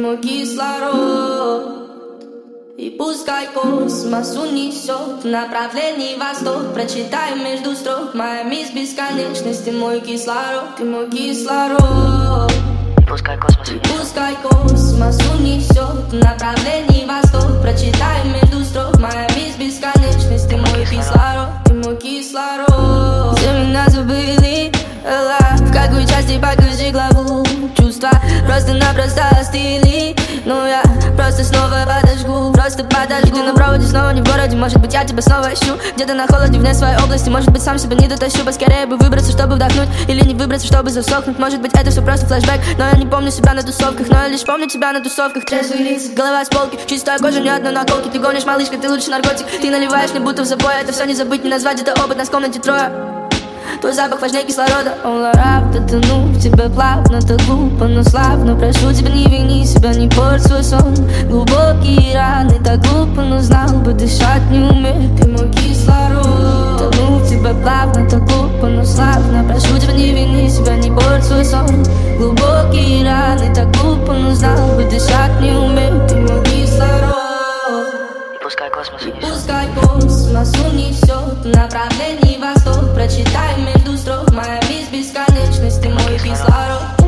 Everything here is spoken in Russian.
мой кислород. И пускай космос унесет в направлении восток. Прочитай между строк: моя мисс бесконечность, ты мой кислород, ты мой кислород. Пускай космос унесет в направлении восток. Прочитай между строк: моя мисс бесконечность, ты мой кислород, ты мой кислород. Все меня забыли, в какой части покажи главу. Чувства просто-напросто остыли, но я просто снова подожгу. Ты на проводе, снова не в городе. Может быть, я тебя снова ищу где-то на холоде, вне своей области. Может быть, сам себя не дотащу. Поскорее бы выбраться, чтобы вдохнуть, или не выбраться, чтобы засохнуть. Может быть, это все просто флешбэк, но я не помню себя на тусовках. Но я лишь помню тебя на тусовках. Трезвые лица, голова с полки, чистая кожа, ни одной наколки. Ты гонишь, малышка, ты лучше наркотик. Ты наливаешь мне будто в запой. Это все не забыть, не назвать, это опыт, нас в комнате трое. Твой запах важнее кислорода. All around, тону в тебя плавно, так глупо, но славно. Прошу тебя, не вини себя, не порть свой сон. Глубокие раны, так глупо, но знал бы, дышать не умею. Ты мой кислород. Тону в тебя плавно, так глупо, но славно. Прошу тебя, не вини себя, не порть свой сон. Глубокие раны, так глупо, но знал бы, дышать не умею. Ты мой кислород. Пускай космос унесет в направлении восток. Прочитай между строк: моя мисс бесконечность, ты мой кислород.